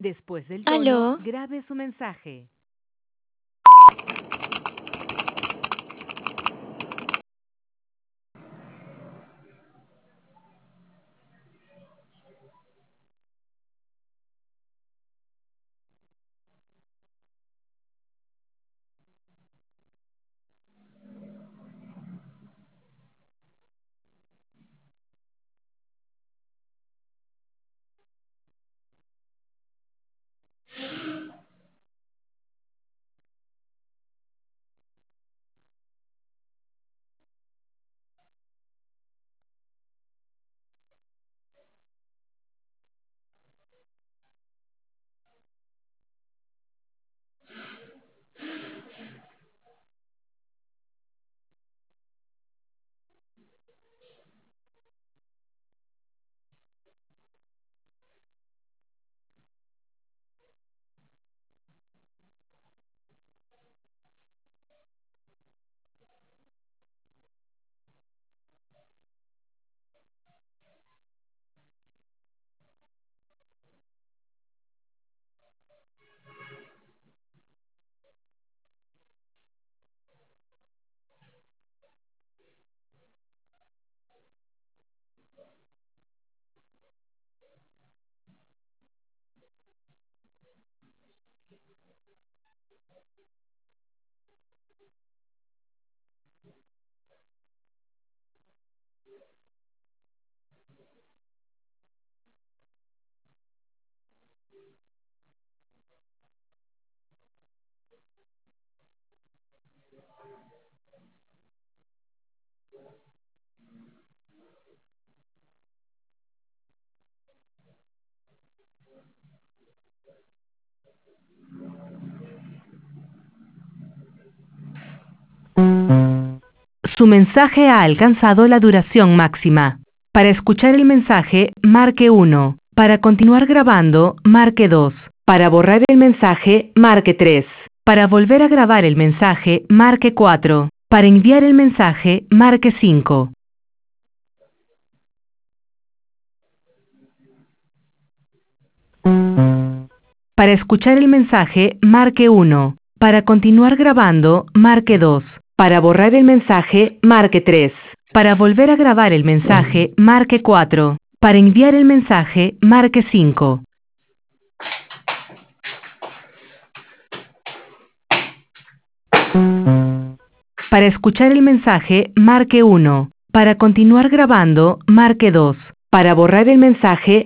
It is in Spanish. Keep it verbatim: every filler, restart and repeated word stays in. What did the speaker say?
Después del tono, ¿Aló? grabe su mensaje. Su mensaje ha alcanzado la duración máxima. Para escuchar el mensaje, marque uno. Para continuar grabando, marque dos. Para borrar el mensaje, marque tres. Para volver a grabar el mensaje, marque cuatro. Para enviar el mensaje, marque cinco. Para escuchar el mensaje, marque uno. Para continuar grabando, marque dos. Para borrar el mensaje, marque tres. Para volver a grabar el mensaje, marque cuatro. Para enviar el mensaje, marque cinco. Para escuchar el mensaje, marque uno. Para continuar grabando, marque dos. Para borrar el mensaje,